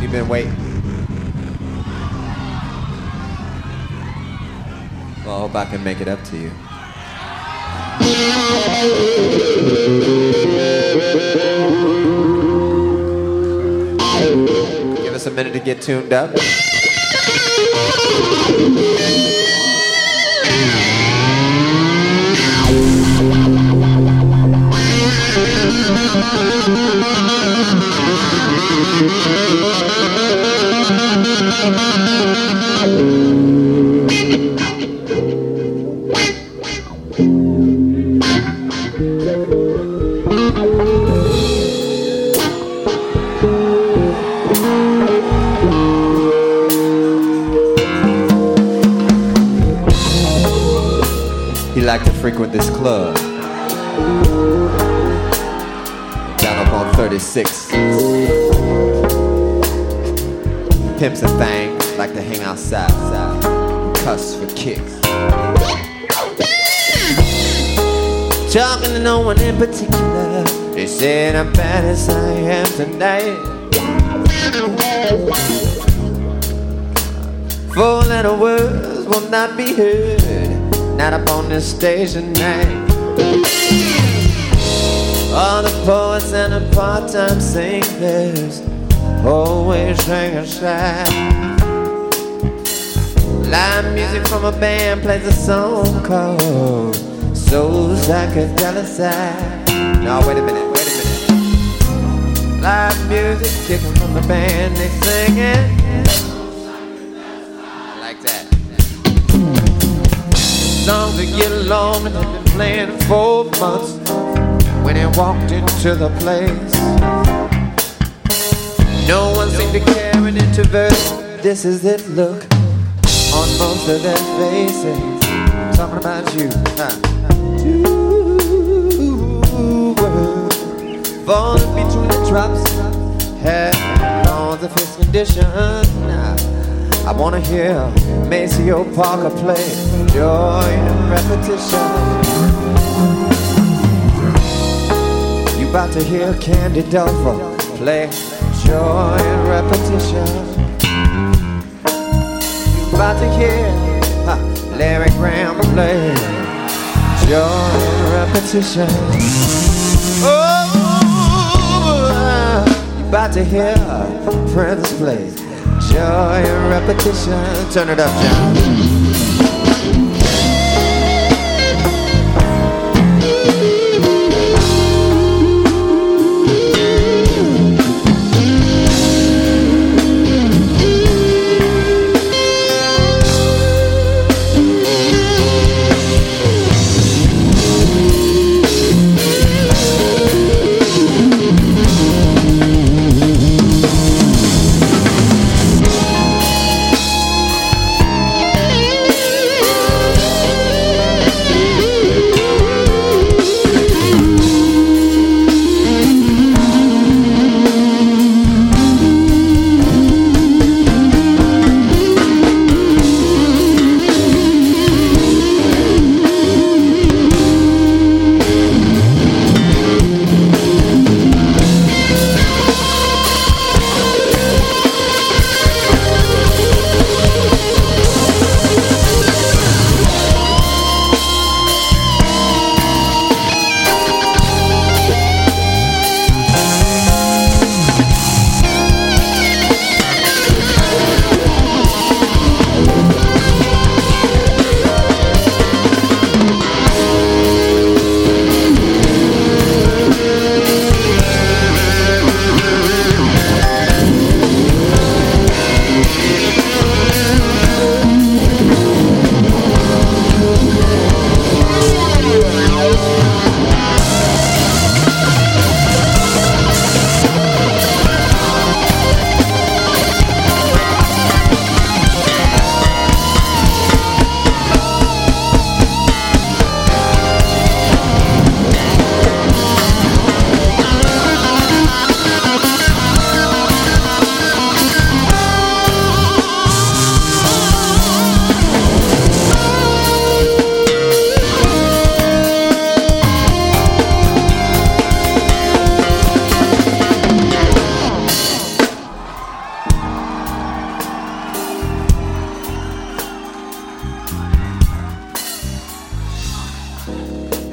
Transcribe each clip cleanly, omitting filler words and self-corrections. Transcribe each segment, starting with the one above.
You've been waiting. Well, I hope I can make it up to you. Give us a minute to get tuned up. He liked to frequent this club down up on 36. Pimps and things like to hang outside, cuss for kicks. Talking to no one in particular, they said I'm bad as I am tonight. 4 little words will not be heard, not up on this stage tonight. All the poets and the part-time singers always hang aside. Live music from a band plays a song called So Psychedelic. No, wait a minute. Live music kicking from the band, they sing it. I like that. Songs that get along and they've been playing for months. When he walked into the place, no one seemed to care an introvert. This is it look on most of their faces. I'm talking about you, You were falling between the drops, had all of his condition. I wanna hear Maceo Parker play Joy and Repetition. You about to hear Candy Dulfer play Joy and Repetition. You about to hear Larry Graham play Joy and Repetition. Oh, you about to hear Prince play Joy and Repetition. Turn it up, John.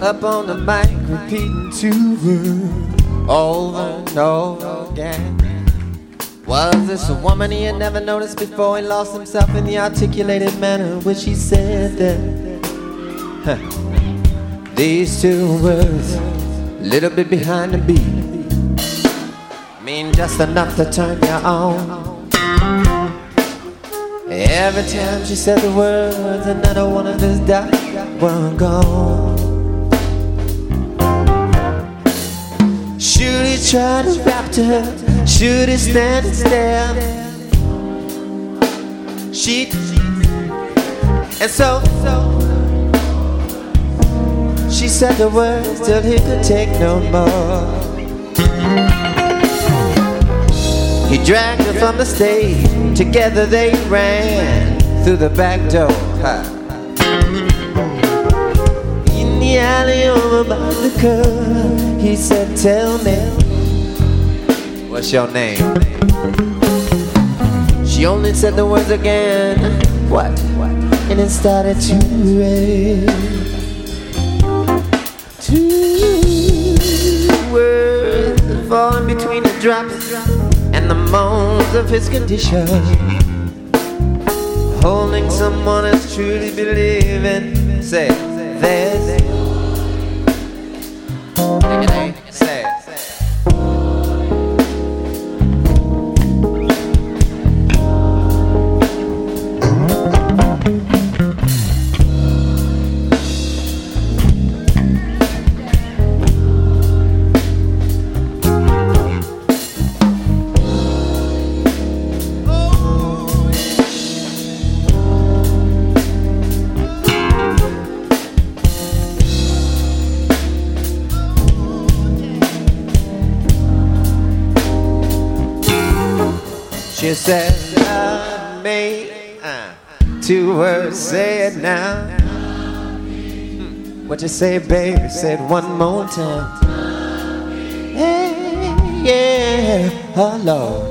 up on the mic, repeating two words over and over again. Was this a woman he had never noticed before? He lost himself in the articulated manner in which he said that these two words, little bit behind the beat, mean just enough to turn you on. Every time she said the words, another one of his dots were gone. Should he try to rap to her? Should he stand and stare? And so she said the words till he could take no more. He dragged her from the stage. Together they ran through the back door. In the alley over by the curb, he said, tell me, what's your name? She only said the words again, what? And it started to rain. Two words falling between the drops and the moans of his condition. Holding someone else truly believing. Say, there's say. She said, love me. Two words, say it now. What you say, baby? Say it one more time. Hey, yeah, hello.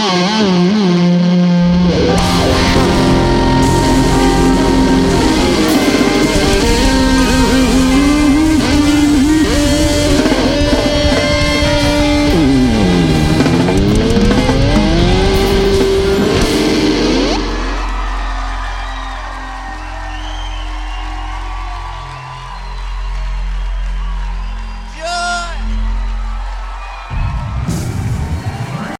Thank you.